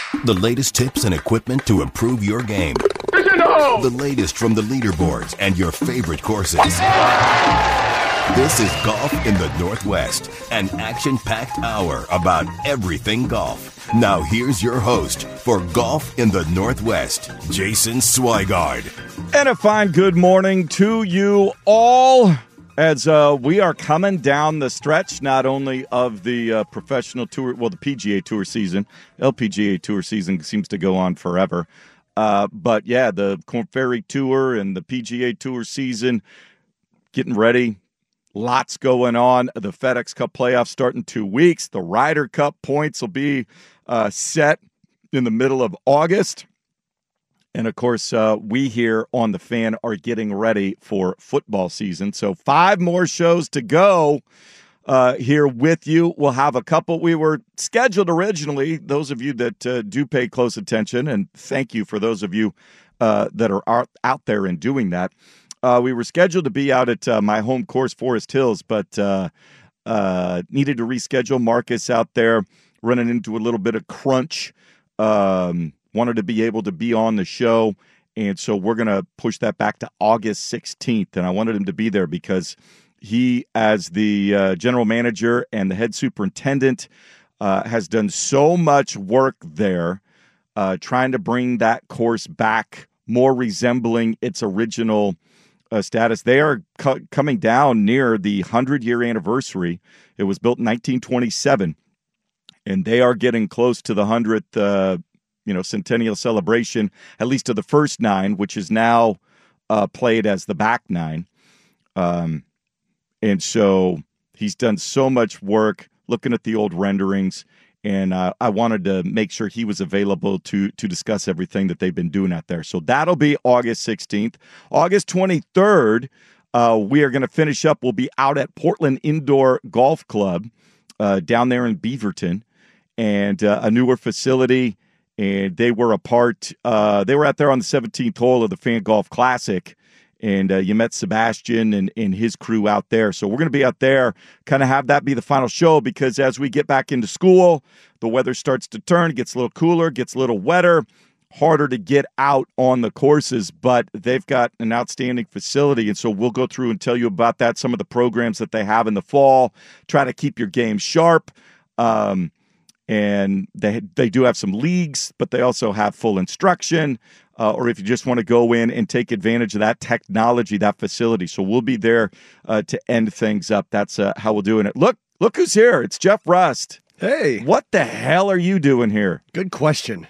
The latest tips and equipment to improve your game. The latest from the leaderboards and your favorite courses. This is Golf in the Northwest, an action-packed hour about everything golf. Now here's your host for Golf in the Northwest, Jason Swigard. And a fine good morning to you all as we are coming down the stretch not only of the professional tour, well, the PGA Tour season. LPGA Tour season seems to go on forever. But, yeah, the Korn Ferry Tour and the PGA Tour season getting ready. Lots going on. The FedEx Cup playoffs start in 2 weeks. The Ryder Cup points will be set in the middle of August. And, of course, we here on The Fan are getting ready for football season. So 5 more shows to go here with you. We'll have a couple. We were scheduled originally, those of you that do pay close attention, and thank you for those of you that are out there and doing that. We were scheduled to be out at my home course, Forest Hills, but needed to reschedule. Marcus out there running into a little bit of crunch. Wanted to be able to be on the show, and so we're going to push that back to August 16th, and I wanted him to be there because he, as the general manager and the head superintendent, has done so much work there trying to bring that course back more resembling its original status. They are coming down near the 100-year anniversary. It was built in 1927, and they are getting close to the 100th centennial celebration, at least of the first 9, which is now played as the back 9. And so he's done so much work looking at the old renderings, and I wanted to make sure he was available to discuss everything that they've been doing out there. So that'll be August 16th. August 23rd, we are going to finish up. We'll be out at Portland Indoor Golf Club down there in Beaverton, and a newer facility. And they were they were out there on the 17th hole of the Fan Golf Classic, and you met Sebastian and his crew out there. So we're going to be out there, kind of have that be the final show, because as we get back into school, the weather starts to turn, it gets a little cooler, gets a little wetter, harder to get out on the courses, but they've got an outstanding facility, and so we'll go through and tell you about that, some of the programs that they have in the fall, try to keep your game sharp. And they do have some leagues, but they also have full instruction, or if you just want to go in and take advantage of that technology, that facility. So we'll be there to end things up. That's how we'll do it. Look who's here. It's Jeff Rust. Hey. What the hell are you doing here? Good question.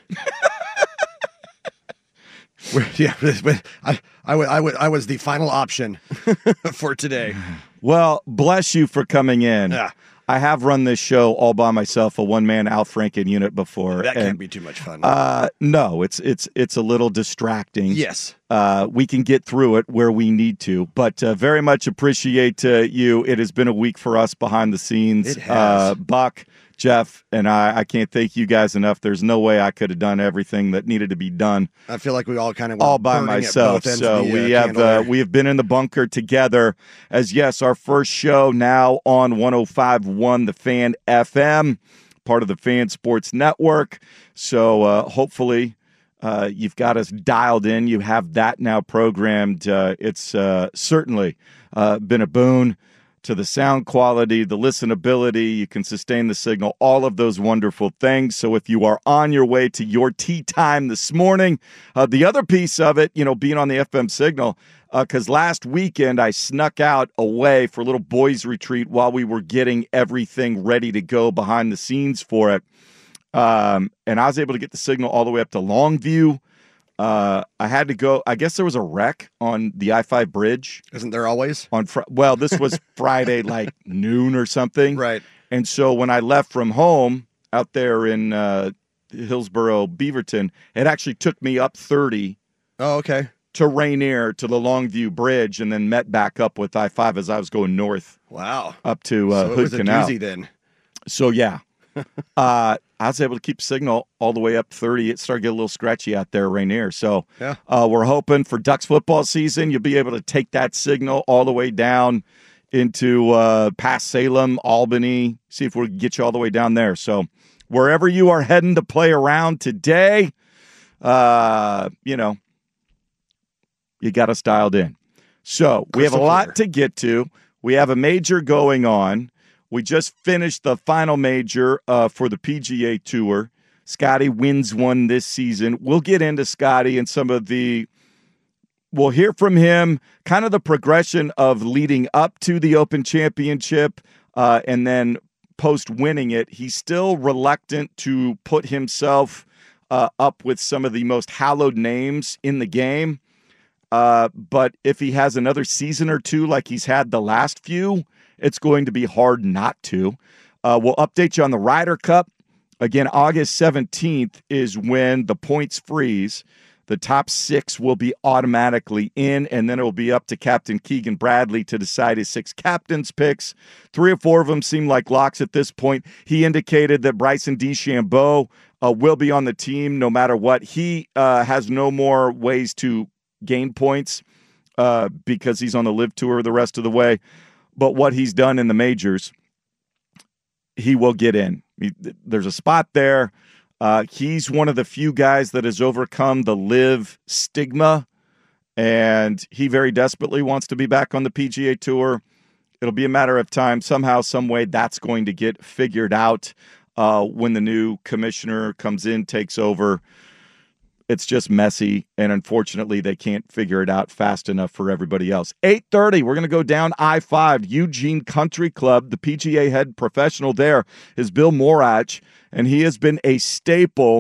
Yeah, I was the final option for today. Well, bless you for coming in. Yeah. I have run this show all by myself, a one-man Al Franken unit before. That can't be too much fun. No, it's a little distracting. Yes. We can get through it where we need to, but very much appreciate you. It has been a week for us behind the scenes. It has. Buck, Jeff, and I can't thank you guys enough. There's no way I could have done everything that needed to be done. I feel like we all kind of all by myself. So we have been in the bunker together. As yes, our first show now on 105.1 The Fan FM, part of the Fan Sports Network. So hopefully you've got us dialed in. You have that now programmed. It's certainly been a boon to the sound quality, the listenability, you can sustain the signal, all of those wonderful things. So if you are on your way to your tea time this morning, the other piece of it, being on the FM signal, because last weekend I snuck out away for a little boys retreat while we were getting everything ready to go behind the scenes for it. And I was able to get the signal all the way up to Longview. I had to go. I guess there was a wreck on the I-5 bridge. Isn't there always? Well, this was Friday, like noon or something. Right. And so when I left from home out there in Hillsboro, Beaverton, it actually took me up 30. Oh, okay. To Rainier, to the Longview Bridge, and then met back up with I-5 as I was going north. Wow. Up to so Hood it was Canal. A doozy then. So, yeah. I was able to keep signal all the way up 30. It started to get a little scratchy out there, Rainier. So yeah. We're hoping for Ducks football season, you'll be able to take that signal all the way down into past Salem, Albany, see if we can get you all the way down there. So wherever you are heading to play around today, you got us dialed in. So we have a lot to get to. We have a major going on. We just finished the final major for the PGA Tour. Scotty wins one this season. We'll get into Scotty and some of the – we'll hear from him, kind of the progression of leading up to the Open Championship and then post-winning it. He's still reluctant to put himself up with some of the most hallowed names in the game. But if he has another season or two like he's had the last few, it's going to be hard not to. We'll update you on the Ryder Cup. Again, August 17th is when the points freeze. The top 6 will be automatically in, and then it will be up to Captain Keegan Bradley to decide his 6 captains' picks. 3 or 4 of them seem like locks at this point. He indicated that Bryson DeChambeau will be on the team no matter what. He has no more ways to gain points because he's on the LIV Tour the rest of the way. But what he's done in the majors, he will get in. There's a spot there. He's one of the few guys that has overcome the LIV stigma, and he very desperately wants to be back on the PGA Tour. It'll be a matter of time. Somehow, some way, that's going to get figured out when the new commissioner comes in, takes over. It's just messy, and unfortunately, they can't figure it out fast enough for everybody else. 8:30, we're going to go down I-5, Eugene Country Club. The PGA head professional there is Bill Morach, and he has been a staple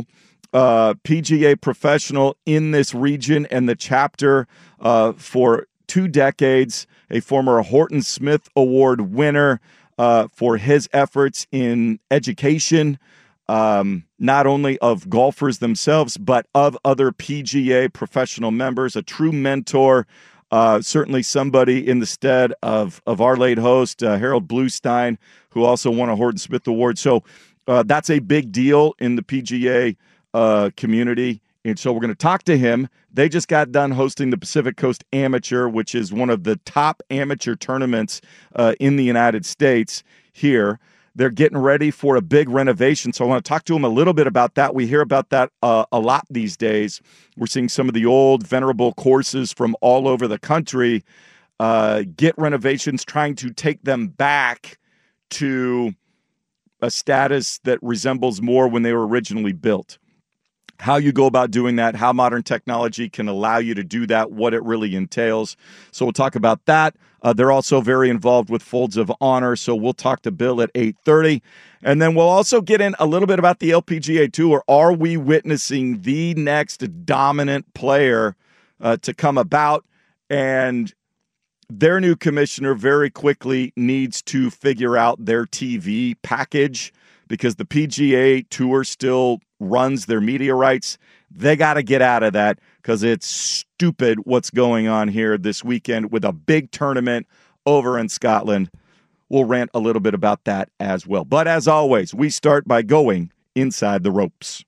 PGA professional in this region and the chapter for 2 decades, a former Horton Smith Award winner for his efforts in education, not only of golfers themselves, but of other PGA professional members, a true mentor, certainly somebody in the stead of our late host, Harold Bluestein, who also won a Horton Smith Award. So that's a big deal in the PGA community. And so we're going to talk to him. They just got done hosting the Pacific Coast Amateur, which is one of the top amateur tournaments in the United States here. They're getting ready for a big renovation, so I want to talk to him a little bit about that. We hear about that a lot these days. We're seeing some of the old, venerable courses from all over the country get renovations, trying to take them back to a status that resembles more when they were originally built. How you go about doing that, how modern technology can allow you to do that, what it really entails. So we'll talk about that. They're also very involved with Folds of Honor, so we'll talk to Bill at 8:30. And then we'll also get in a little bit about the LPGA Tour. Are we witnessing the next dominant player to come about? And their new commissioner very quickly needs to figure out their TV package because the PGA Tour still runs their media rights. They got to get out of that because it's stupid what's going on here this weekend with a big tournament over in Scotland. We'll rant a little bit about that as well. But as always, we start by going inside the ropes.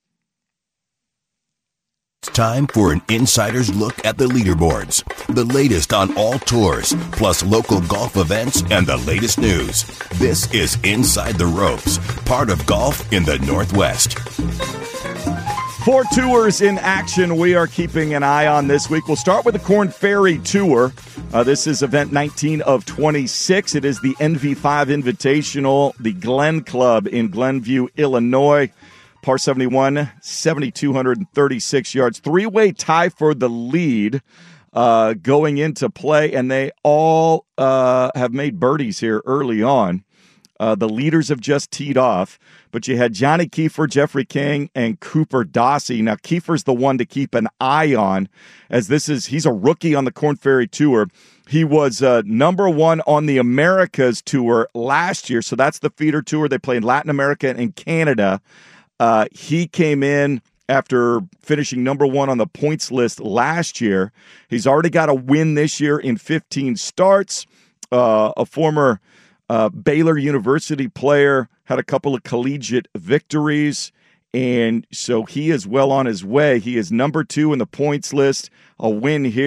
It's time for an insider's look at the leaderboards, the latest on all tours, plus local golf events and the latest news. This is Inside the Ropes, part of Golf in the Northwest. 4 tours in action we are keeping an eye on this week. We'll start with the Korn Ferry Tour. This is event 19 of 26. It is the NV5 Invitational, the Glen Club in Glenview, Illinois. Par 71, 7,236 yards. 3-way tie for the lead going into play, and they all have made birdies here early on. The leaders have just teed off, but you had Johnny Kiefer, Jeffrey King, and Cooper Dossie. Now, Kiefer's the one to keep an eye on, as he's a rookie on the Korn Ferry Tour. He was number 1 on the Americas Tour last year, so that's the feeder tour. They play in Latin America and Canada. He came in after finishing number 1 on the points list last year. He's already got a win this year in 15 starts. A former Baylor University player, had a couple of collegiate victories, and so he is well on his way. He is number 2 in the points list. A win here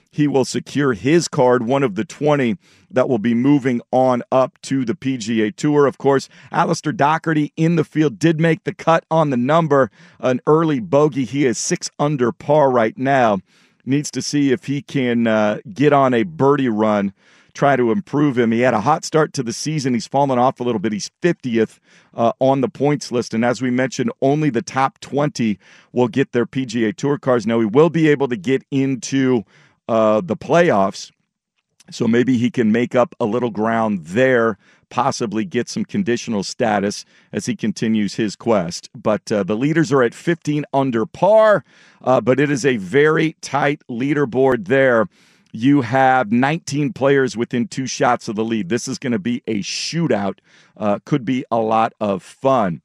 he will secure his card, one of the 20 that will be moving on up to the PGA Tour. Of course, Alistair Doherty in the field did make the cut on the number, an early bogey. He is 6 under par right now. Needs to see if he can get on a birdie run, try to improve him. He had a hot start to the season. He's fallen off a little bit. He's 50th on the points list. And as we mentioned, only the top 20 will get their PGA Tour cards. Now, he will be able to get into the playoffs, so maybe he can make up a little ground there, possibly get some conditional status as he continues his quest. But the leaders are at 15 under par, but it is a very tight leaderboard there. You have 19 players within 2 shots of the lead. This is going to be a shootout. Could be a lot of fun.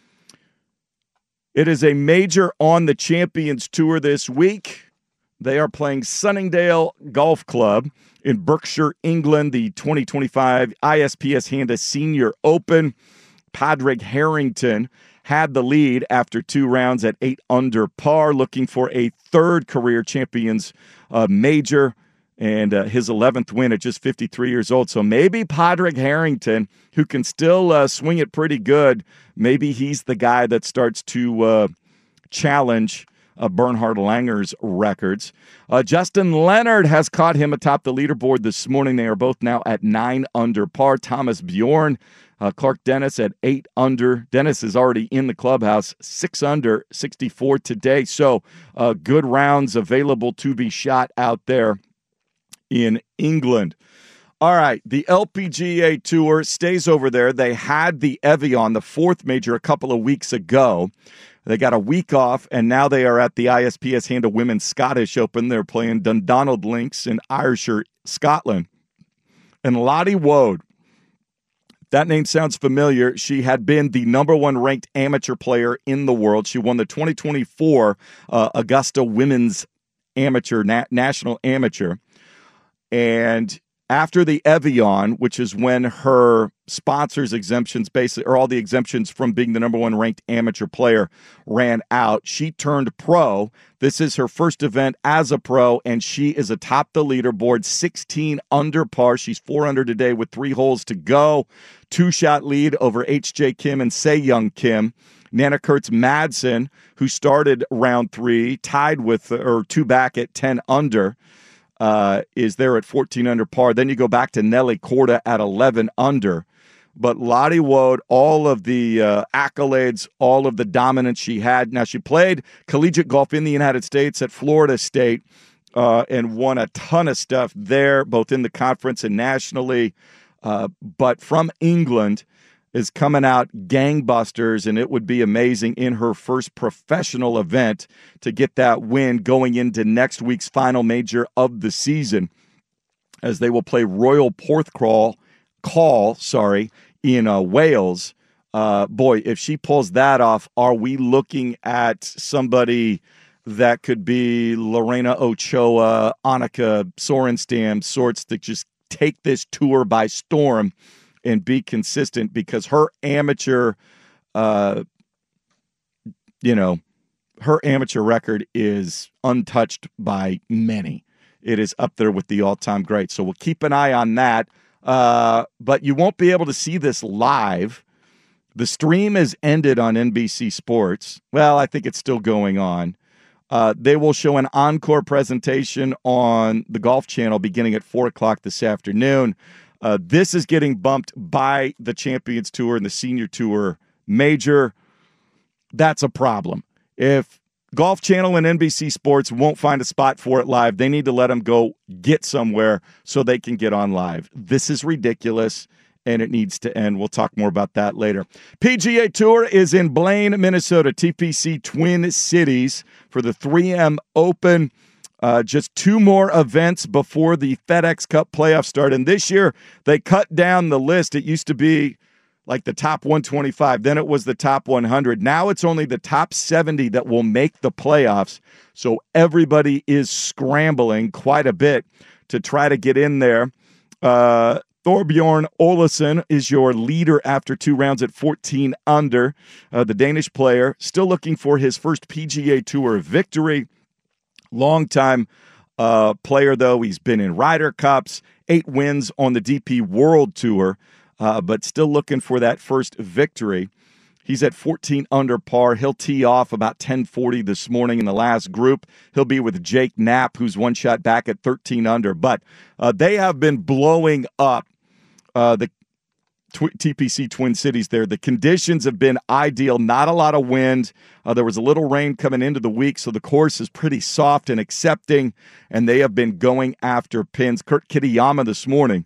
It is a major on the Champions Tour this week. They are playing Sunningdale Golf Club in Berkshire, England, the 2025 ISPS Handa Senior Open. Padraig Harrington had the lead after 2 rounds at 8 under par, looking for a 3rd career Champions major and his 11th win at just 53 years old. So maybe Padraig Harrington, who can still swing it pretty good, maybe he's the guy that starts to challenge Bernhard Langer's records. Justin Leonard has caught him atop the leaderboard this morning. They are both now at 9 under par. Thomas Bjorn, Clark Dennis at 8 under. Dennis is already in the clubhouse, 6 under, 64 today. So good rounds available to be shot out there in England. All right, the LPGA Tour stays over there. They had the Evian, the 4th major, a couple of weeks ago. They got a week off, and now they are at the ISPS Handa Women's Scottish Open. They're playing Dundonald Links in Ayrshire, Scotland. And Lottie Wood, that name sounds familiar. She had been the number 1 ranked amateur player in the world. She won the 2024 Augusta Women's Amateur National Amateur. And after the Evian, which is when her sponsors' exemptions, basically, or all the exemptions from being the number 1 ranked amateur player, ran out, she turned pro. This is her first event as a pro, and she is atop the leaderboard, 16 under par. She's 4 under today with 3 holes to go. 2-shot lead over H.J. Kim and Se-Young Kim. Nana Kurtz Madsen, who started round 3, tied with, or 2 back at 10 under. Is there at 14 under par. Then you go back to Nelly Korda at 11 under. But Lottie Wood, all of the accolades, all of the dominance she had. Now, she played collegiate golf in the United States at Florida State and won a ton of stuff there, both in the conference and nationally. But from England is coming out gangbusters, and it would be amazing in her first professional event to get that win going into next week's final major of the season, as they will play Royal Porthcawl in Wales. Boy, if she pulls that off, are we looking at somebody that could be Lorena Ochoa, Annika Sorenstam sorts that just take this tour by storm and be consistent, because her amateur, her amateur record is untouched by many. It is up there with the all-time greats. So we'll keep an eye on that. But you won't be able to see this live. The stream is ended on NBC Sports. Well, I think it's still going on. They will show an encore presentation on the Golf Channel beginning at 4 o'clock this afternoon. This is getting bumped by the Champions Tour and the Senior Tour Major. That's a problem. If Golf Channel and NBC Sports won't find a spot for it live, they need to let them go get somewhere so they can get on live. This is ridiculous, and it needs to end. We'll talk more about that later. PGA Tour is in Blaine, Minnesota, TPC Twin Cities for the 3M Open. Just 2 more events before the FedEx Cup playoffs start. And this year, they cut down the list. It used to be like the top 125. Then it was the top 100. Now it's only the top 70 that will make the playoffs. So everybody is scrambling quite a bit to try to get in there. Thorbjorn Olesen is your leader after 2 rounds at 14 under. The Danish player still looking for his first PGA Tour victory. Longtime player, though. He's been in Ryder Cups, 8 wins on the DP World Tour, but still looking for that first victory. He's at 14 under par. He'll tee off about 10:40 this morning in the last group. He'll be with Jake Knapp, who's one shot back at 13 under. But they have been blowing up the TPC Twin Cities there. The conditions have been ideal. Not a lot of wind. There was a little rain coming into the week, so the course is pretty soft and accepting, and they have been going after pins. Kurt Kitayama this morning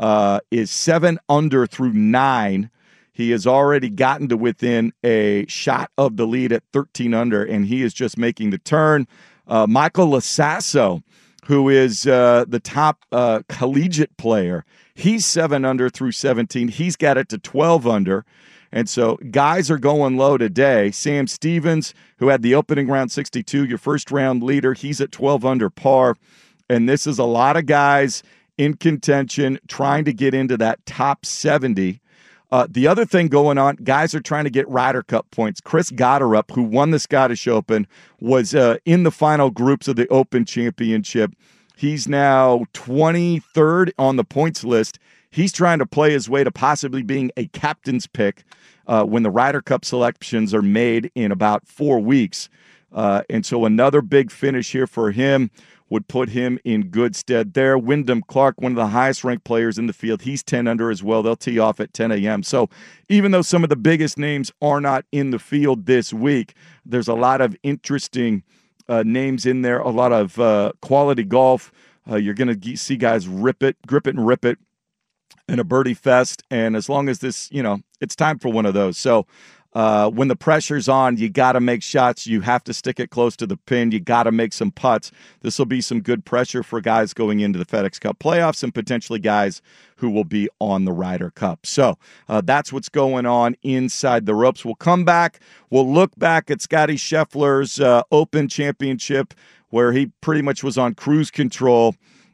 is 7 under through 9. He has already gotten to within a shot of the lead at 13 under, and he is just making the turn. Michael Lasasso, who is the top collegiate player, he's 7 under through 17. He's got it to 12 under. And so guys are going low today. Sam Stevens, who had the opening round 62, your first round leader, he's at 12 under par. And this is a lot of guys in contention trying to get into that top 70. The other thing going on, guys are trying to get Ryder Cup points. Chris Gotterup, who won the Scottish Open, was in the final groups of the Open Championship. He's now 23rd on the points list. He's trying to play his way to possibly being a captain's pick when the Ryder Cup selections are made in about 4 weeks. And so another big finish here for him would put him in good stead there. Wyndham Clark, one of the highest-ranked players in the field, he's 10 under as well. They'll tee off at 10 a.m. So even though some of the biggest names are not in the field this week, there's a lot of interesting names in there, a lot of quality golf. You're going to see guys grip it and rip it in a birdie fest. And as long as this, it's time for one of those. So when the pressure's on, you got to make shots. You have to stick it close to the pin. You got to make some putts. This will be some good pressure for guys going into the FedEx Cup playoffs and potentially guys who will be on the Ryder Cup. So that's what's going on inside the ropes. We'll come back. We'll look back at Scotty Scheffler's Open Championship, where he pretty much was on cruise control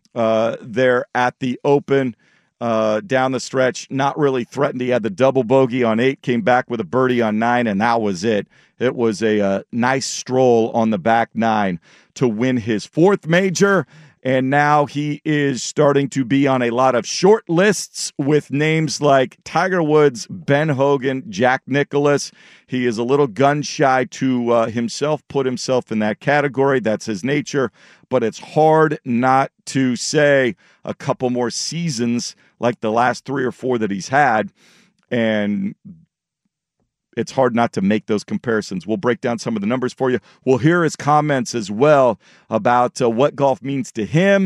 there at the Open. Down the stretch, not really threatened. He had the double bogey on 8, came back with a birdie on 9, and that was it. It was a nice stroll on the back 9 to win his 4th major, and now he is starting to be on a lot of short lists with names like Tiger Woods, Ben Hogan, Jack Nicklaus. He is a little gun-shy to himself, put himself in that category. That's his nature, but it's hard not to say a couple more seasons like the last 3 or 4 that he's had, and it's hard not to make those comparisons. We'll break down some of the numbers for you. We'll hear his comments as well about what golf means to him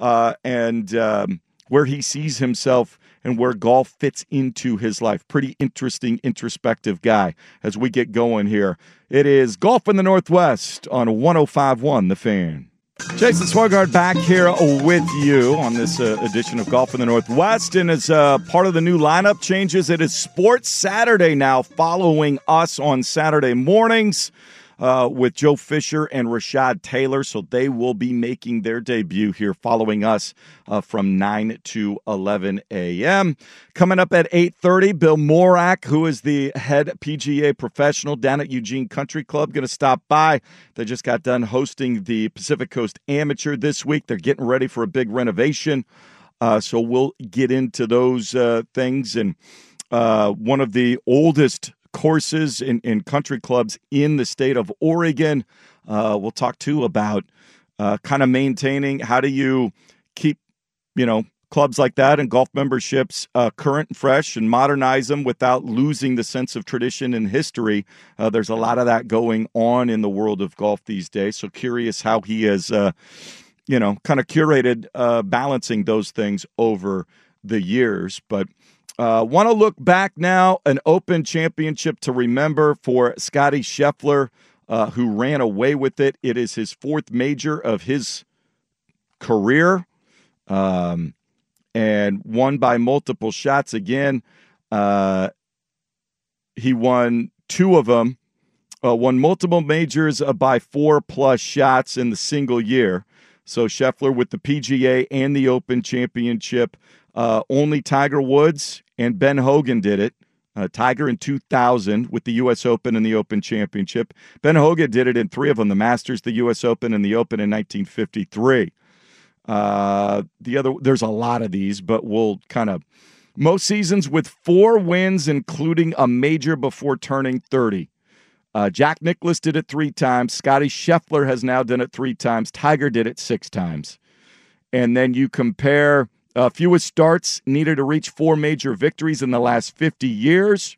and where he sees himself and where golf fits into his life. Pretty interesting, introspective guy as we get going here. It is Golf in the Northwest on 105.1 The Fan. Jason Swigard back here with you on this edition of Golf in the Northwest. And as part of the new lineup changes, it is Sports Saturday now, following us on Saturday mornings with Joe Fisher and Rashad Taylor. So they will be making their debut here following us from 9 to 11 a.m. Coming up at 8:30, Bill Morak, who is the head PGA professional down at Eugene Country Club, going to stop by. They just got done hosting the Pacific Coast Amateur this week. They're getting ready for a big renovation. So we'll get into those things. And one of the oldest courses in country clubs in the state of Oregon. We'll talk, too, about kind of maintaining how do you keep, clubs like that and golf memberships current and fresh and modernize them without losing the sense of tradition and history. There's a lot of that going on in the world of golf these days. So curious how he has, kind of curated balancing those things over the years. But want to look back now, an Open Championship to remember for Scotty Scheffler, who ran away with it. It is his 4th major of his career, and won by multiple shots again. He won 2 of them, won multiple majors by 4+ shots in the single year. So Scheffler with the PGA and the Open Championship. Only Tiger Woods and Ben Hogan did it. Tiger in 2000 with the U.S. Open and the Open Championship. Ben Hogan did it in 3 of them, the Masters, the U.S. Open, and the Open in 1953. There's a lot of these, but we'll kind of most seasons with 4 wins, including a major before turning 30. Jack Nicklaus did it 3 times. Scotty Scheffler has now done it 3 times. Tiger did it 6 times. And then you compare fewest starts needed to reach 4 major victories in the last 50 years.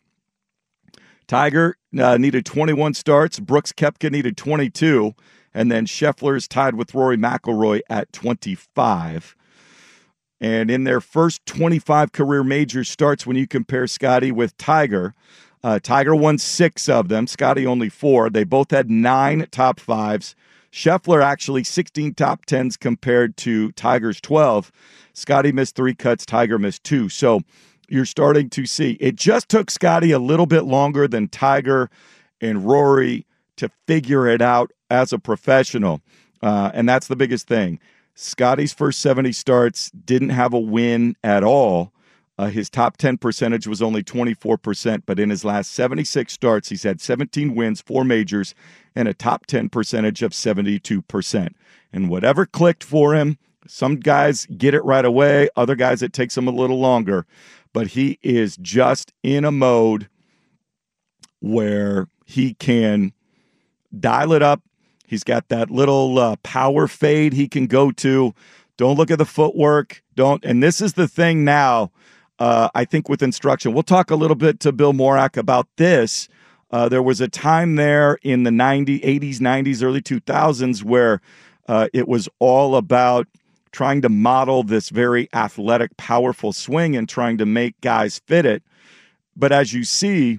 Tiger needed 21 starts. Brooks Koepka needed 22. And then Scheffler is tied with Rory McIlroy at 25. And in their first 25 career major starts, when you compare Scotty with Tiger, Tiger won 6 of them. Scotty only 4. They both had 9 top 5s. Scheffler actually 16 top 10s compared to Tiger's 12. Scotty missed 3 cuts. Tiger missed 2. So you're starting to see it just took Scotty a little bit longer than Tiger and Rory to figure it out as a professional. And that's the biggest thing. Scotty's first 70 starts didn't have a win at all. His top 10 percentage was only 24%, but in his last 76 starts, he's had 17 wins, 4 majors, and a top 10 percentage of 72%. And whatever clicked for him, some guys get it right away, other guys it takes them a little longer, but he is just in a mode where he can dial it up. He's got that little power fade he can go to. Don't look at the footwork. And this is the thing now, I think, with instruction. We'll talk a little bit to Bill Morak about this. There was a time there in the 80s, 90s, early 2000s where it was all about trying to model this very athletic, powerful swing and trying to make guys fit it. But as you see,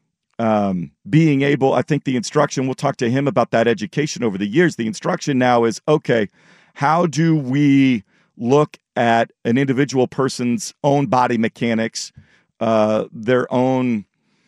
being able, I think the instruction, we'll talk to him about that education over the years. The instruction now is, okay, how do we look at an individual person's own body mechanics, their own,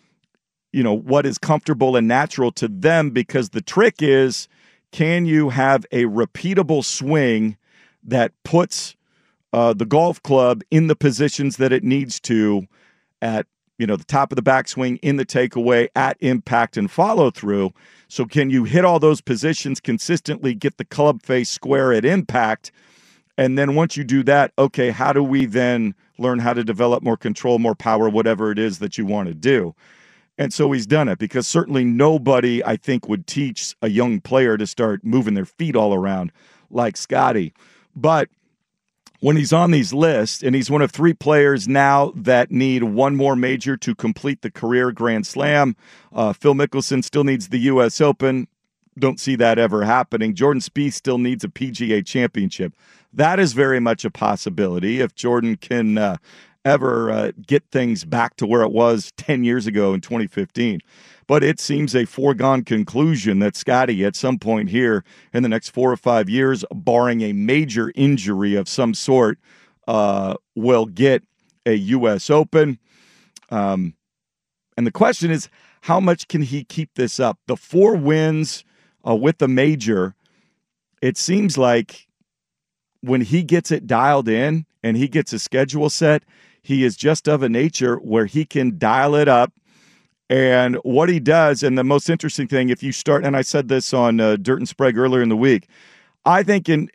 what is comfortable and natural to them? Because the trick is, can you have a repeatable swing that puts the golf club in the positions that it needs to at the top of the backswing, in the takeaway, at impact and follow through. So can you hit all those positions consistently, get the club face square at impact? And then once you do that, okay, how do we then learn how to develop more control, more power, whatever it is that you want to do? And so he's done it, because certainly nobody, I think, would teach a young player to start moving their feet all around like Scotty. But when he's on these lists, and he's one of 3 players now that need 1 more major to complete the career Grand Slam. Phil Mickelson still needs the U.S. Open. Don't see that ever happening. Jordan Spieth still needs a PGA championship. That is very much a possibility if Jordan can ever get things back to where it was 10 years ago in 2015. But it seems a foregone conclusion that Scotty, at some point here in the next 4 or 5 years, barring a major injury of some sort, will get a U.S. Open. And the question is, how much can he keep this up? The 4 wins with the major, it seems like when he gets it dialed in and he gets a schedule set, he is just of a nature where he can dial it up. And what he does, and the most interesting thing, if you start, and I said this on Dirt and Sprague earlier in the week, I think in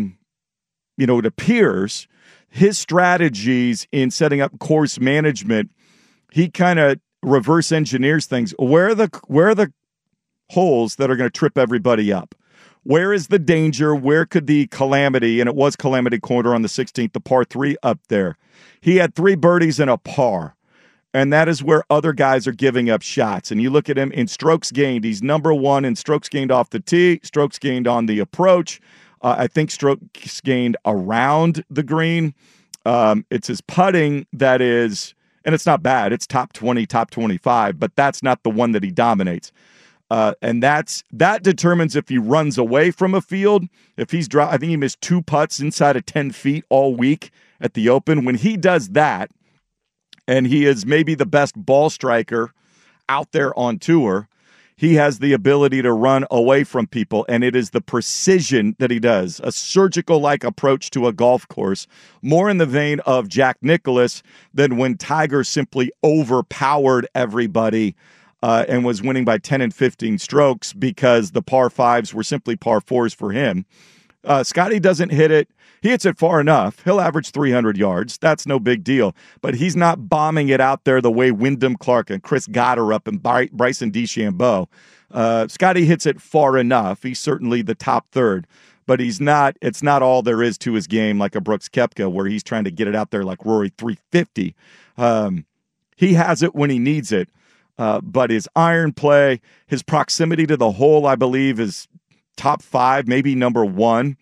it appears his strategies in setting up course management, he kind of reverse engineers things. Where are the holes that are going to trip everybody up? Where is the danger? Where could the calamity? And it was Calamity Corner on the 16th, the par 3 up there. He had 3 birdies and a par. And that is where other guys are giving up shots. And you look at him in strokes gained. He's number 1 in strokes gained off the tee, strokes gained on the approach. I think strokes gained around the green. It's his putting that is, and it's not bad. It's top 20, top 25, but that's not the one that he dominates. And that determines if he runs away from a field. If he's I think he missed 2 putts inside of 10 feet all week at the Open. When he does that, and he is maybe the best ball striker out there on tour, he has the ability to run away from people, and it is the precision that he does, a surgical-like approach to a golf course, more in the vein of Jack Nicklaus than when Tiger simply overpowered everybody and was winning by 10 and 15 strokes because the par 5s were simply par 4s for him. Scotty doesn't hit it. He hits it far enough. He'll average 300 yards. That's no big deal. But he's not bombing it out there the way Wyndham Clark and Chris Gotterup and Bryson DeChambeau. Scotty hits it far enough. He's certainly the top third. But it's not all there is to his game like a Brooks Koepka where he's trying to get it out there like Rory 350. He has it when he needs it. But his iron play, his proximity to the hole, I believe, is top 5, maybe number 1.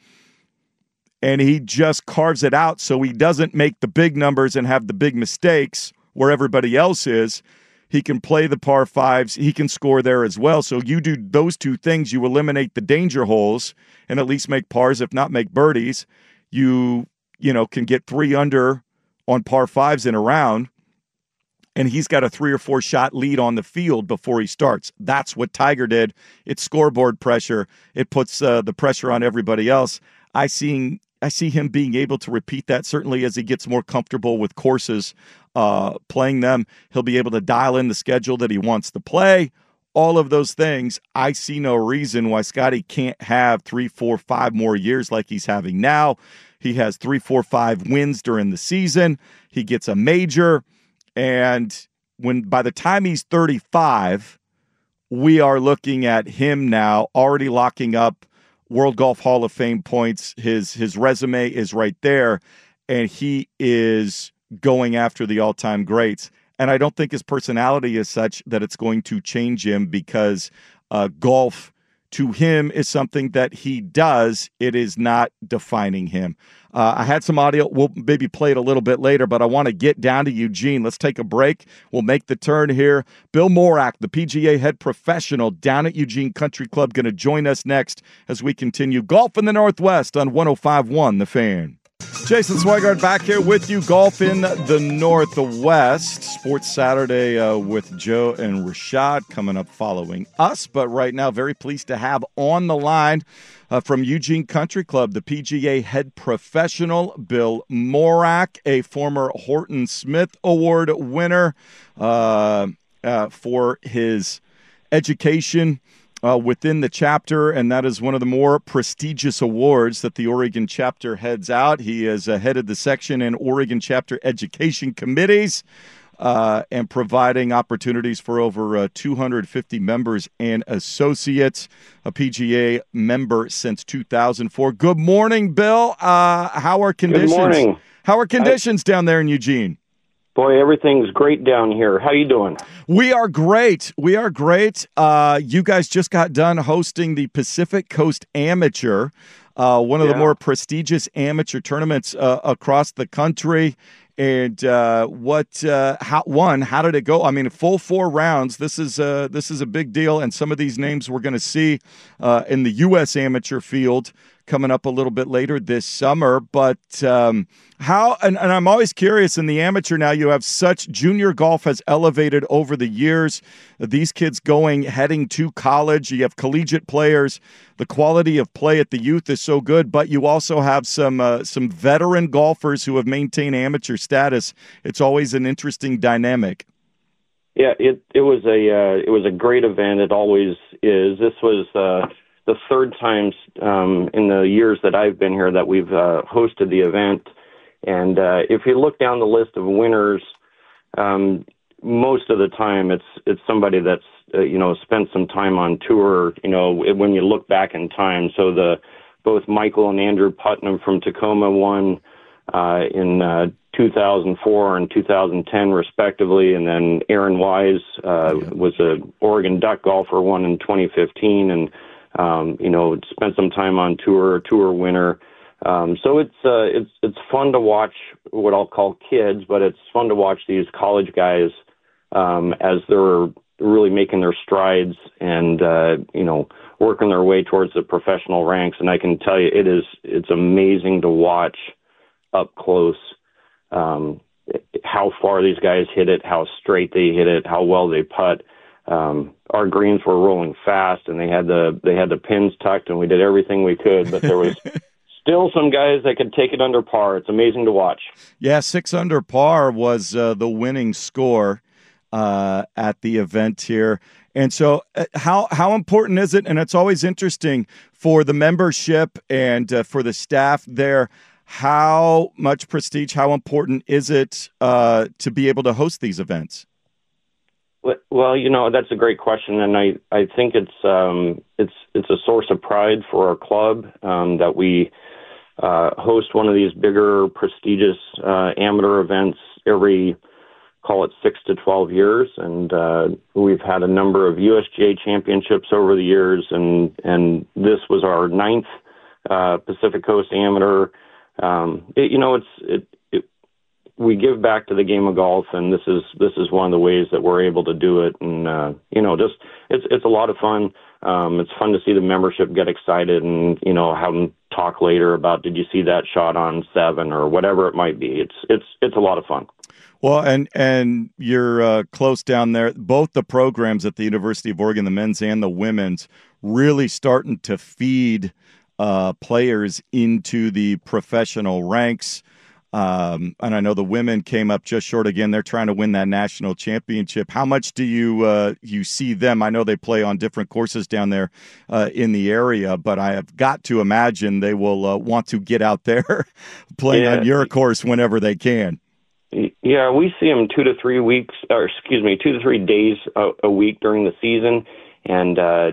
And he just carves it out so he doesn't make the big numbers and have the big mistakes where everybody else is. He can play the par 5s. He can score there as well. So you do those two things. You eliminate the danger holes and at least make pars, if not make birdies. You can get 3 under on par 5s in a round. And he's got a 3 or 4 shot lead on the field before he starts. That's what Tiger did. It's scoreboard pressure. It puts the pressure on everybody else. I see him being able to repeat that, certainly as he gets more comfortable with courses, playing them. He'll be able to dial in the schedule that he wants to play. All of those things, I see no reason why Scotty can't have 3, 4, 5 more years like he's having now. He has 3, 4, 5 wins during the season. He gets a major. And by the time he's 35, we are looking at him now already locking up World Golf Hall of Fame points. His resume is right there, and he is going after the all-time greats. And I don't think his personality is such that it's going to change him because golf to him is something that he does. It is not defining him. I had some audio. We'll maybe play it a little bit later, but I want to get down to Eugene. Let's take a break. We'll make the turn here. Bill Morak, the PGA head professional down at Eugene Country Club, going to join us next as we continue Golf in the Northwest on 105.1 The Fan. Jason Swigart back here with you. Golf in the Northwest. Sports Saturday with Joe and Rashad coming up following us. But right now, very pleased to have on the line from Eugene Country Club, the PGA head professional, Bill Morak, a former Horton Smith Award winner for his education within the chapter, and that is one of the more prestigious awards that the Oregon chapter heads out. He has headed the section and Oregon chapter education committees and providing opportunities for over 250 members and associates, a PGA member since 2004. Good morning, Bill. How are conditions? Good morning. How are conditions down there in Eugene? Boy, everything's great down here. How you doing? We are great. We are great. You guys just got done hosting the Pacific Coast Amateur, one of the more prestigious amateur tournaments across the country. And how did it go? I mean, full 4 rounds. This is a big deal, and some of these names we're going to see in the U.S. amateur field coming up a little bit later this summer. But how? And I'm always curious. In the amateur now, you have such junior golf has elevated over the years. These kids heading to college. You have collegiate players. The quality of play at the youth is so good, but you also have some veteran golfers who have maintained amateur status. It's always an interesting dynamic. Yeah, it was a great event. It always is. This was the third time in the years that I've been here that we've hosted the event. And if you look down the list of winners, most of the time it's somebody that's spent some time on tour. When you look back in time, so both Michael and Andrew Putnam from Tacoma won in 2004 and 2010 respectively, and then Aaron Wise was an Oregon Duck golfer, won in 2015, and spent some time on tour winner. So it's fun to watch what I'll call kids, but it's fun to watch these college guys as they're really making their strides and working their way towards the professional ranks. And I can tell you, it's amazing to watch up close how far these guys hit it, how straight they hit it, how well they putt. Our greens were rolling fast, and they had the pins tucked, and we did everything we could, but there was still some guys that could take it under par. It's amazing to watch. Yeah, 6 under par was the winning score at the event here. And so how important is it? And it's always interesting for the membership and for the staff there. How much prestige, how important is it to be able to host these events? Well, that's a great question, and I think it's a source of pride for our club that we host one of these bigger, prestigious amateur events every, call it 6 to 12 years, and we've had a number of USGA championships over the years, and this was our 9th Pacific Coast Amateur. We give back to the game of golf, and this is one of the ways that we're able to do it. And it's a lot of fun. It's fun to see the membership get excited and have them talk later about, did you see that shot on 7 or whatever it might be. It's a lot of fun. Well, and you're close down there. Both the programs at the University of Oregon, the men's and the women's, really starting to feed players into the professional ranks. And I know the women came up just short again. They're trying to win that national championship. How much do you see them? I know they play on different courses down there in the area, but I have got to imagine they will want to get out there playing on your course whenever they can. Yeah, we see them 2 to 3 days a week during the season. And,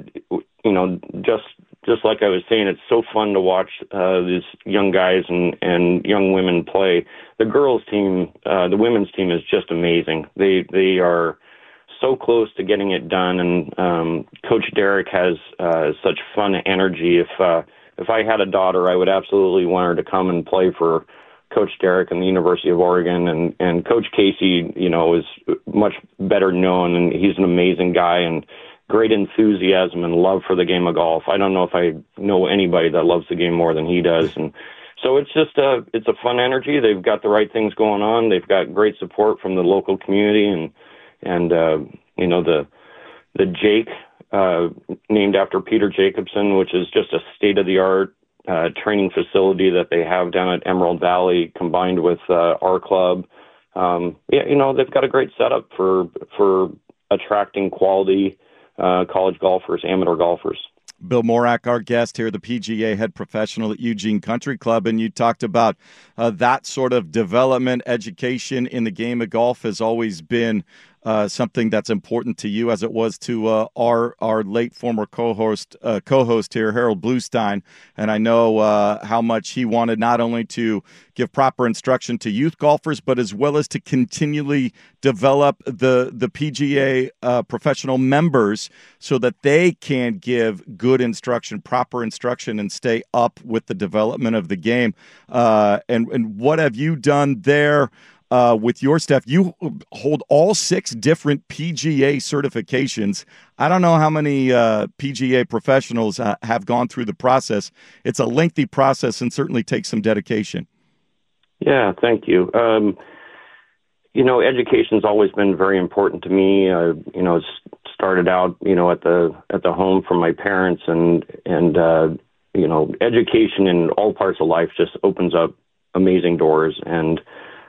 just like I was saying, it's so fun to watch these young guys and young women play. The girls' team, the women's team is just amazing. They are so close to getting it done, and Coach Derek has such fun energy. If I had a daughter, I would absolutely want her to come and play for Coach Derek and the University of Oregon, and Coach Casey, is much better known, and he's an amazing guy and great enthusiasm and love for the game of golf. I don't know if I know anybody that loves the game more than he does. And so it's just it's a fun energy. They've got the right things going on. They've got great support from the local community and the Jake, named after Peter Jacobson, which is just a state-of-the-art training facility that they have down at Emerald Valley, combined with our club. They've got a great setup for attracting quality college golfers, amateur golfers. Bill Morak, our guest here, the PGA head professional at Eugene Country Club, and you talked about that sort of development, education in the game of golf has always been something that's important to you, as it was to our late former co-host here, Harold Bluestein. And I know how much he wanted not only to give proper instruction to youth golfers, but as well as to continually develop the PGA professional members so that they can give good instruction, proper instruction, and stay up with the development of the game. And what have you done there? With your staff? You hold all 6 different PGA certifications. I don't know how many PGA professionals have gone through the process. It's a lengthy process and certainly takes some dedication. Yeah, thank you. Education's always been very important to me. Started out, at the home from my parents, and education in all parts of life just opens up amazing doors. And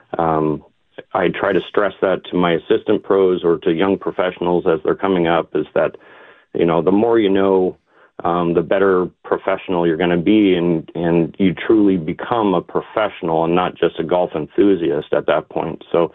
I try to stress that to my assistant pros or to young professionals as they're coming up, is that, the more you know, the better professional you're going to be, and you truly become a professional and not just a golf enthusiast at that point. So,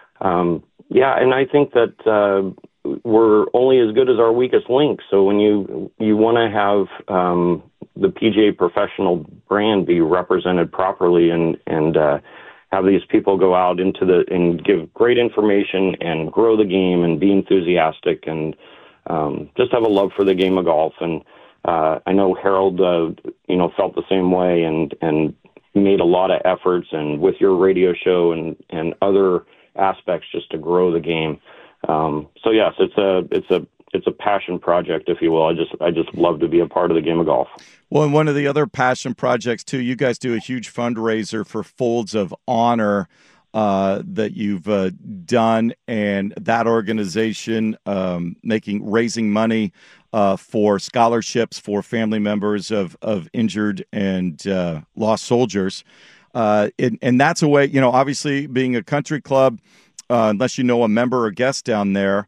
and I think that we're only as good as our weakest link. So when you want to have the PGA professional brand be represented properly and have these people go out and give great information and grow the game and be enthusiastic and just have a love for the game of golf. And I know Harold, felt the same way and made a lot of efforts, and with your radio show and other aspects just to grow the game. So yes, it's a passion project, if you will. I just love to be a part of the game of golf. Well, and one of the other passion projects too, you guys do a huge fundraiser for Folds of Honor that you've done, and that organization raising money for scholarships for family members of injured and lost soldiers. And that's a way, obviously being a country club, unless you know a member or guest down there,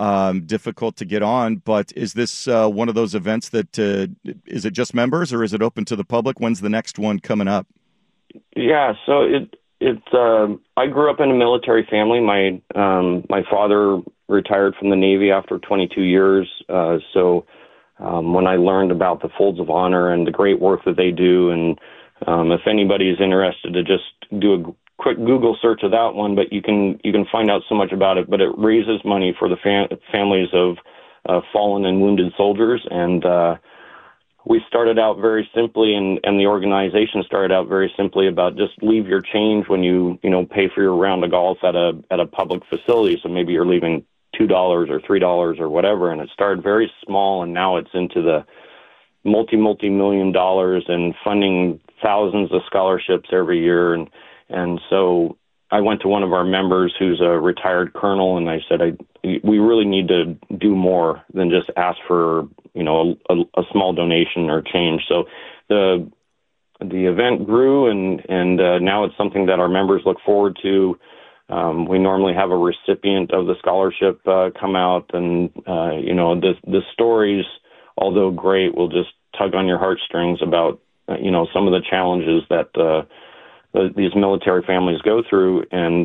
difficult to get on. But is this one of those events that is it just members or is it open to the public? When's the next one coming up? Yeah, so I grew up in a military family. My father retired from the Navy after 22 years. So when I learned about the Folds of Honor and the great work that they do, and if anybody is interested to just do a quick Google search of that one, but you can find out so much about it. But it raises money for the families of fallen and wounded soldiers, and we started out very simply, and the organization started out very simply about just leave your change when you pay for your round of golf at a public facility. So maybe you're leaving $2 or $3 or whatever, and it started very small, and now it's into the multi-million dollars and funding thousands of scholarships every year. And so I went to one of our members who's a retired colonel, and I said, we really need to do more than just ask for, a small donation or change. So the event grew, and now it's something that our members look forward to. We normally have a recipient of the scholarship come out, and the stories, although great, will just tug on your heartstrings about some of the challenges that these military families go through, and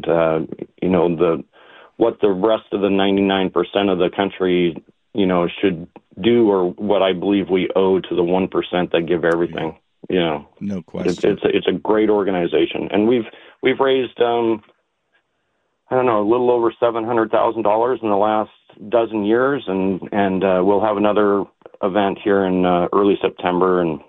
what the rest of the 99% of the country should do, or what I believe we owe to the 1% that give everything. No question. It's a great organization, and we've raised a little over $700,000 in the last dozen years, and we'll have another event here in early September, and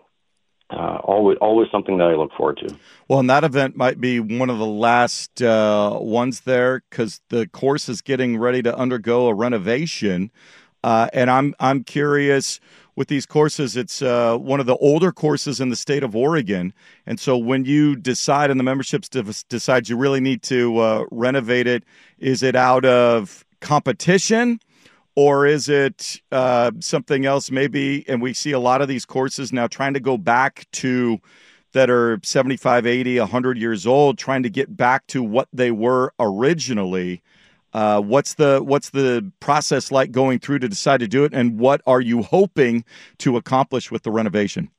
always something that I look forward to. Well, and that event might be one of the last ones there, because the course is getting ready to undergo a renovation. And I'm curious, with these courses, it's one of the older courses in the state of Oregon. And so when you decide, and the memberships decide you really need to renovate it, is it out of competition, or is it something else maybe? And we see a lot of these courses now trying to go back to that are 75, 80, 100 years old, trying to get back to what they were originally. What's the process like going through to decide to do it, and what are you hoping to accomplish with the renovation?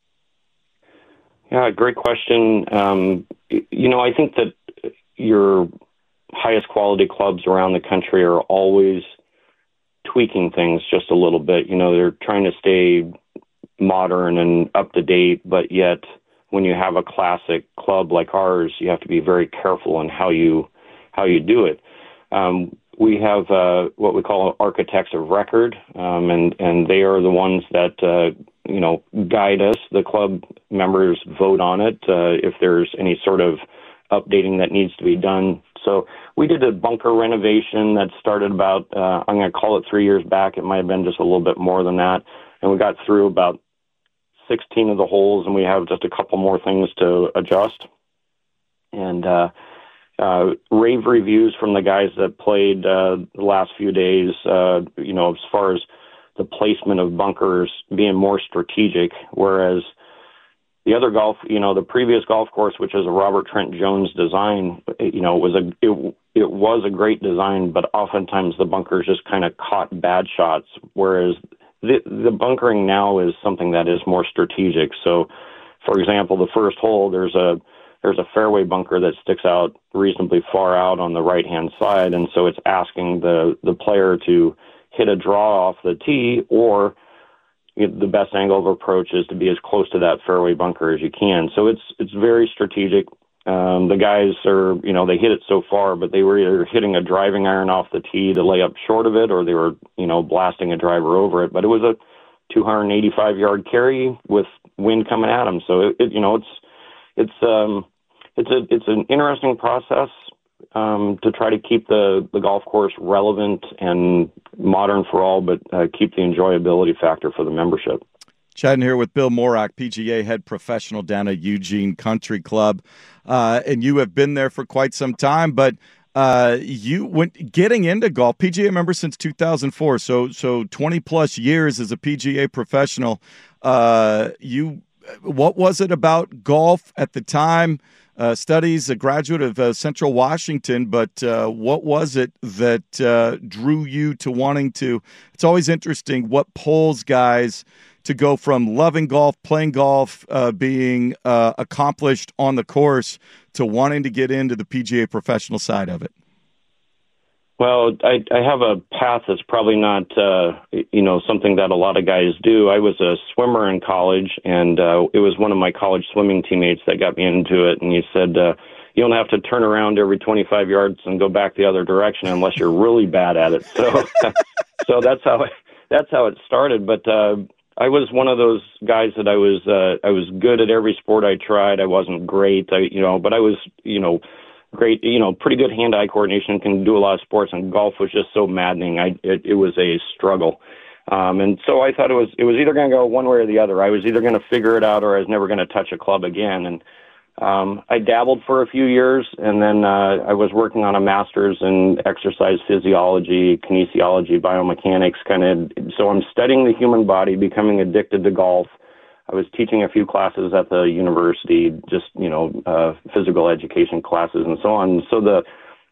Yeah, great question. I think that your highest quality clubs around the country are always tweaking things just a little bit. They're trying to stay modern and up to date, but yet when you have a classic club like ours, you have to be very careful in how you do it. We have what we call architects of record, and they are the ones that guide us. The club members vote on it if there's any sort of updating that needs to be done. So we did a bunker renovation that started about, I'm going to call it 3 years back. It might have been just a little bit more than that. And we got through about 16 of the holes, and we have just a couple more things to adjust. And rave reviews from the guys that played the last few days, as far as the placement of bunkers being more strategic, whereas the other the previous golf course, which is a Robert Trent Jones design, it was a great design, but oftentimes the bunkers just kind of caught bad shots, whereas the bunkering now is something that is more strategic. So, for example, the first hole, there's a fairway bunker that sticks out reasonably far out on the right-hand side, and so it's asking the player to hit a draw off the tee, or the best angle of approach is to be as close to that fairway bunker as you can. So it's very strategic. The guys are, they hit it so far, but they were either hitting a driving iron off the tee to lay up short of it, or they were, blasting a driver over it. But it was a 285-yard carry with wind coming at them. So it's an interesting process to try to keep the golf course relevant and modern for all, but keep the enjoyability factor for the membership. Chatting here with Bill Morak, PGA head professional down at Eugene Country Club. And you have been there for quite some time, but you went getting into golf, PGA member since 2004, so 20-plus years as a PGA professional. What was it about golf at the time studies, a graduate of Central Washington. But what was it that drew you to wanting to? It's always interesting what pulls guys to go from loving golf, playing golf, being accomplished on the course, to wanting to get into the PGA professional side of it. Well, I have a path that's probably not, something that a lot of guys do. I was a swimmer in college, and it was one of my college swimming teammates that got me into it. And he said, you don't have to turn around every 25 yards and go back the other direction unless you're really bad at it. So, so that's how it started. But I was one of those guys that I was good at every sport I tried. I wasn't great, but I was, great, pretty good hand-eye coordination, can do a lot of sports, and golf was just so maddening. It was a struggle. And so I thought it was either going to go one way or the other. I was either going to figure it out or I was never going to touch a club again. And I dabbled for a few years, and then I was working on a master's in exercise physiology, kinesiology, biomechanics, so I'm studying the human body, becoming addicted to golf. I was teaching a few classes at the university, just, physical education classes and so on. So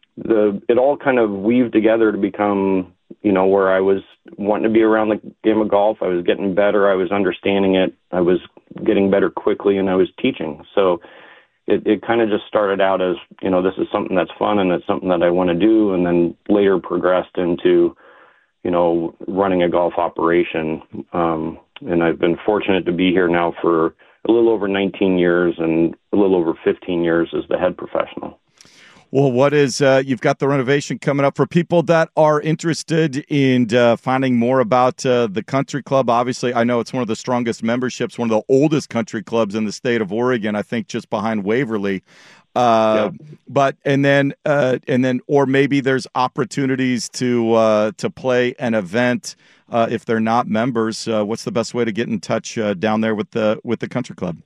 it all kind of weaved together to become, where I was wanting to be around the game of golf. I was getting better. I was understanding it. I was getting better quickly, and I was teaching. So it kind of just started out as, this is something that's fun and it's something that I want to do, and then later progressed into, running a golf operation. And I've been fortunate to be here now for a little over 19 years and a little over 15 years as the head professional. Well, what is you've got the renovation coming up for people that are interested in finding more about the country club. Obviously, I know it's one of the strongest memberships, one of the oldest country clubs in the state of Oregon, I think just behind Waverly. Yep. But and then or maybe there's opportunities to play an event if they're not members. What's the best way to get in touch down there with the country club?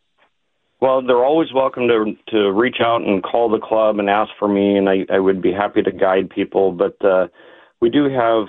Well, they're always welcome to reach out and call the club and ask for me, and I would be happy to guide people. But we do have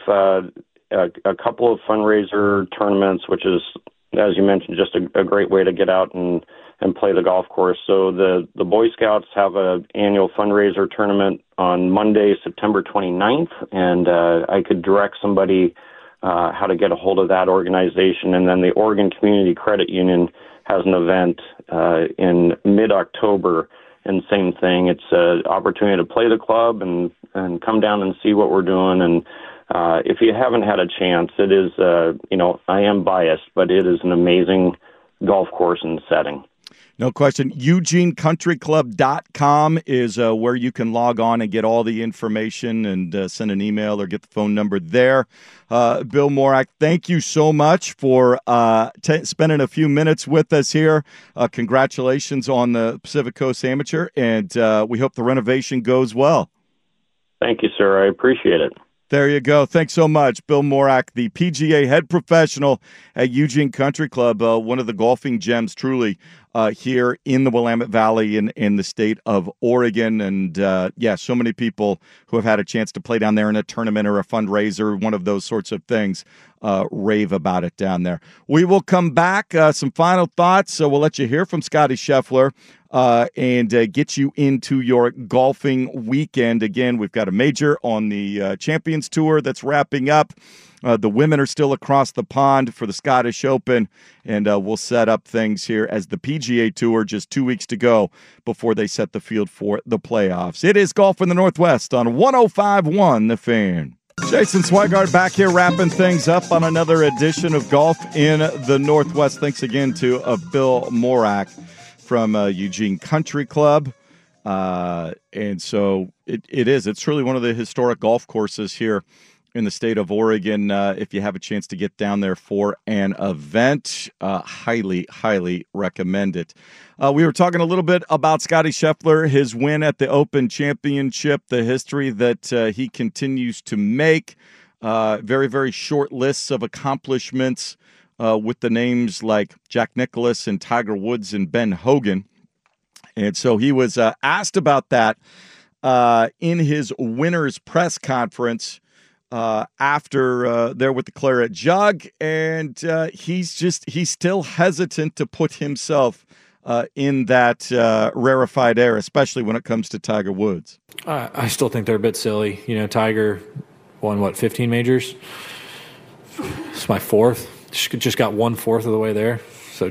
a couple of fundraiser tournaments, which is, as you mentioned, just a great way to get out and play the golf course. So the Boy Scouts have an annual fundraiser tournament on Monday, September 29th, and I could direct somebody how to get a hold of that organization. And then the Oregon Community Credit Union has an event in mid-October, and same thing. It's an opportunity to play the club and come down and see what we're doing. And if you haven't had a chance, it is, I am biased, but it is an amazing golf course and setting. No question. EugeneCountryClub.com is where you can log on and get all the information and send an email or get the phone number there. Bill Morak, thank you so much for spending a few minutes with us here. Congratulations on the Pacific Coast Amateur, and we hope the renovation goes well. Thank you, sir. I appreciate it. There you go. Thanks so much. Bill Morak, the PGA head professional at Eugene Country Club, one of the golfing gems truly here in the Willamette Valley in the state of Oregon. And so many people who have had a chance to play down there in a tournament or a fundraiser, one of those sorts of things, rave about it down there. We will come back. Some final thoughts. So we'll let you hear from Scotty Scheffler and get you into your golfing weekend. Again, we've got a major on the Champions Tour that's wrapping up. The women are still across the pond for the Scottish Open, and we'll set up things here as the PGA Tour just 2 weeks to go before they set the field for the playoffs. It is Golf in the Northwest on 105.1 The Fan. Jason Swigart back here wrapping things up on another edition of Golf in the Northwest. Thanks again to Bill Morak from Eugene Country Club. And so it's truly one of the historic golf courses here in the state of Oregon. If you have a chance to get down there for an event, highly, highly recommend it. We were talking a little bit about Scotty Scheffler, his win at the Open Championship, the history that he continues to make. Very, very short lists of accomplishments with the names like Jack Nicklaus and Tiger Woods and Ben Hogan. And so he was asked about that in his winner's press conference after there with the Claret Jug, and he's still hesitant to put himself in that rarefied air, especially when it comes to Tiger Woods? I still think they're a bit silly. Tiger won, 15 majors? It's my fourth. Just got 1/4 of the way there. So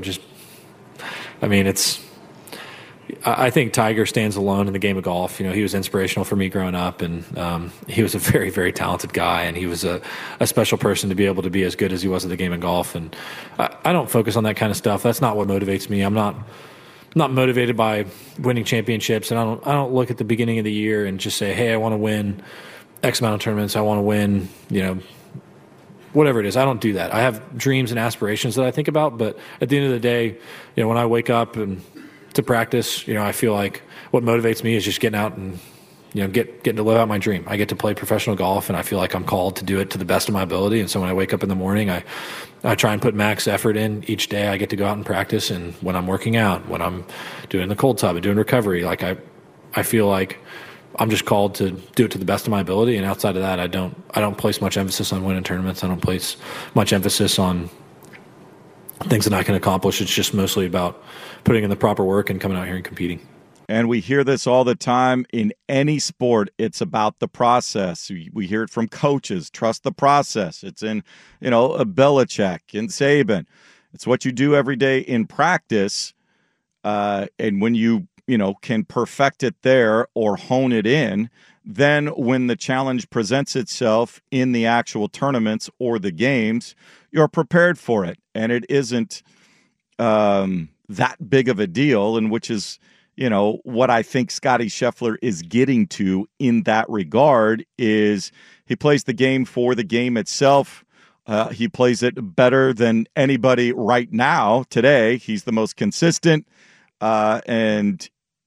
I think Tiger stands alone in the game of golf. He was inspirational for me growing up, and he was a very, very talented guy, and he was a special person to be able to be as good as he was at the game of golf. And I don't focus on that kind of stuff. That's not what motivates me. I'm not motivated by winning championships, and I don't look at the beginning of the year and just say, hey, I want to win X amount of tournaments. I want to win, whatever it is. I don't do that. I have dreams and aspirations that I think about, but at the end of the day, when I wake up and to practice, I feel like what motivates me is just getting out and, getting to live out my dream. I get to play professional golf, and I feel like I'm called to do it to the best of my ability. And so when I wake up in the morning, I try and put max effort in each day. I get to go out and practice, and when I'm working out, when I'm doing the cold tub and doing recovery, I feel like I'm just called to do it to the best of my ability. And outside of that, I don't place much emphasis on winning tournaments. I don't place much emphasis on things that I can accomplish. It's just mostly about putting in the proper work and coming out here and competing. And we hear this all the time in any sport. It's about the process. We hear it from coaches. Trust the process. It's in, Belichick and Saban. It's what you do every day in practice. And when you can perfect it there or hone it in, then when the challenge presents itself in the actual tournaments or the games, you're prepared for it. And it isn't that big of a deal, and which is, what I think Scottie Scheffler is getting to in that regard is he plays the game for the game itself. He plays it better than anybody right now today. He's the most consistent, and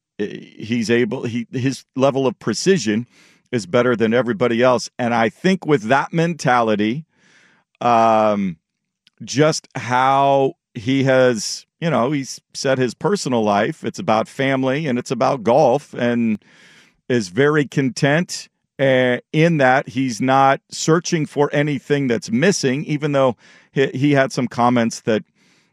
his level of precision is better than everybody else. And I think with that mentality, just how he has, he's set his personal life. It's about family and it's about golf, and is very content in that he's not searching for anything that's missing, even though he had some comments that,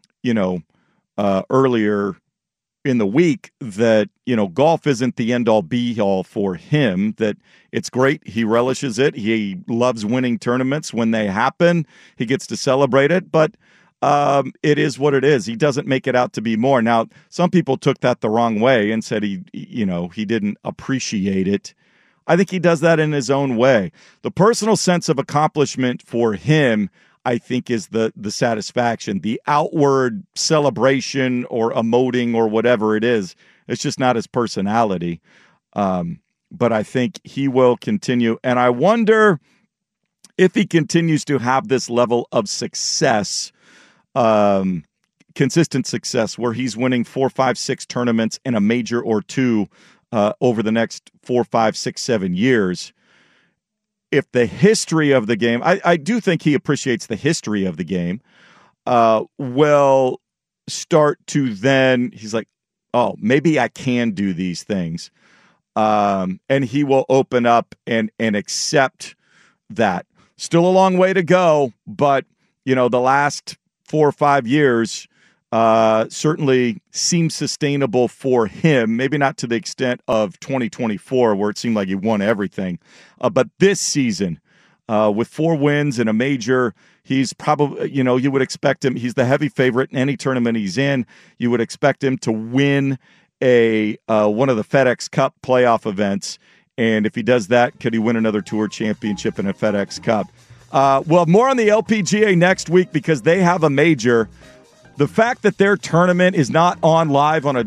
earlier in the week that, golf isn't the end all be all for him, that it's great. He relishes it. He loves winning tournaments when they happen. He gets to celebrate it, but it is what it is. He doesn't make it out to be more. Now, some people took that the wrong way and said he didn't appreciate it. I think he does that in his own way. The personal sense of accomplishment for him, I think, is the satisfaction. The outward celebration or emoting or whatever it is, it's just not his personality. But I think he will continue. And I wonder if he continues to have this level of success, consistent success, where he's winning 4, 5, 6 tournaments in a major or two over the next 4, 5, 6, 7 years. If the history of the game, I do think he appreciates the history of the game, will start to then, he's like, oh, maybe I can do these things. And he will open up and accept that. Still a long way to go, but, the last 4 or 5 years certainly seems sustainable for him. Maybe not to the extent of 2024, where it seemed like he won everything. But this season, with 4 wins and a major, he's probably, you would expect him, he's the heavy favorite in any tournament he's in. You would expect him to win one of the FedEx Cup playoff events. And if he does that, could he win another Tour Championship in a FedEx Cup? Well, more on the LPGA next week because they have a major. The fact that their tournament is not on live on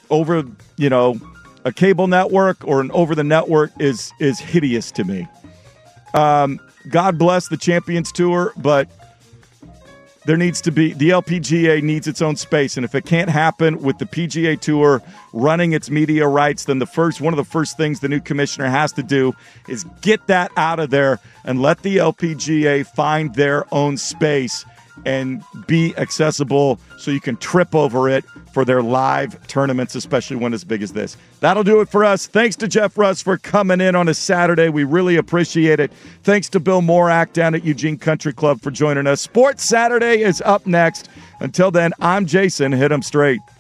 a cable network or an over the network is hideous to me. God bless the Champions Tour, but there needs to be, the LPGA needs its own space, and if it can't happen with the PGA Tour running its media rights, then one of the first things the new commissioner has to do is get that out of there and let the LPGA find their own space and be accessible so you can trip over it for their live tournaments, especially one as big as this. That'll do it for us. Thanks to Jeff Russ for coming in on a Saturday. We really appreciate it. Thanks to Bill Morak down at Eugene Country Club for joining us. Sports Saturday is up next. Until then, I'm Jason. Hit 'em straight.